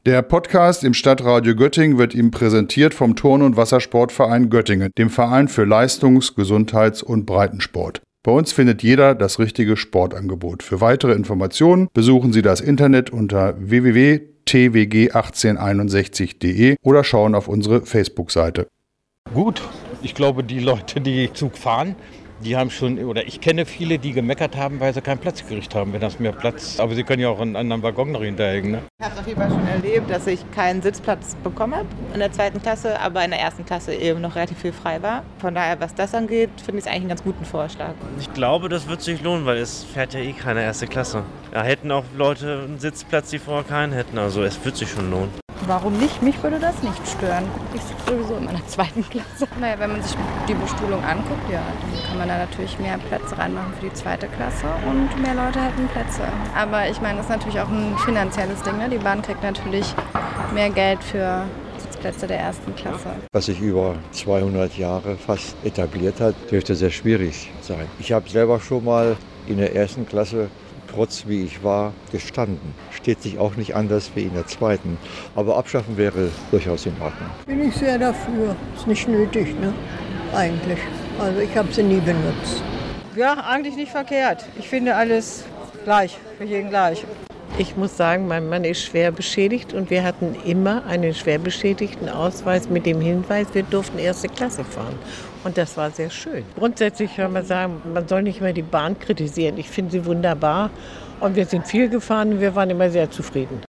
Der Podcast im Stadtradio Göttingen wird Ihnen präsentiert vom Turn- und Wassersportverein Göttingen, dem Verein für Leistungs-, Gesundheits- und Breitensport. Bei uns findet jeder das richtige Sportangebot. Für weitere Informationen besuchen Sie das Internet unter www.twg1861.de oder schauen auf unsere Facebook-Seite. Gut, ich glaube, die Leute, die Zug fahren, die haben schon, oder ich kenne viele, die gemeckert haben, weil sie keinen Platz gekriegt haben, wenn das mehr Platz. Aber sie können ja auch einen anderen Waggon noch hinterhängen. Ne? Ich habe es auf jeden Fall schon erlebt, dass ich keinen Sitzplatz bekommen habe in der 2. Klasse, aber in der 1. Klasse eben noch relativ viel frei war. Von daher, was das angeht, finde ich es eigentlich einen ganz guten Vorschlag. Ich glaube, das wird sich lohnen, weil es fährt ja eh keine 1. Klasse. Da hätten auch Leute einen Sitzplatz, die vorher keinen hätten. Also es wird sich schon lohnen. Warum nicht? Mich würde das nicht stören. Ich sitze sowieso in meiner 2. Klasse. Naja, wenn man sich die Bestuhlung anguckt, ja, dann kann man da natürlich mehr Plätze reinmachen für die 2. Klasse und mehr Leute hätten Plätze. Aber ich meine, das ist natürlich auch ein finanzielles Ding. Ne? Die Bahn kriegt natürlich mehr Geld für Sitzplätze der 1. Klasse. Was sich über 200 Jahre fast etabliert hat, dürfte sehr schwierig sein. Ich habe selber schon mal in der 1. Klasse, trotz wie ich war, gestanden. Steht sich auch nicht anders wie in der 2. Aber abschaffen wäre durchaus in Ordnung. Bin ich sehr dafür. Ist nicht nötig, ne? Eigentlich. Also ich habe sie nie benutzt. Ja, eigentlich nicht verkehrt. Ich finde alles gleich, für jeden gleich. Ich muss sagen, mein Mann ist schwer beschädigt und wir hatten immer einen schwer beschädigten Ausweis mit dem Hinweis, wir durften 1. Klasse fahren. Und das war sehr schön. Grundsätzlich kann man sagen, man soll nicht mehr die Bahn kritisieren. Ich finde sie wunderbar und wir sind viel gefahren und wir waren immer sehr zufrieden.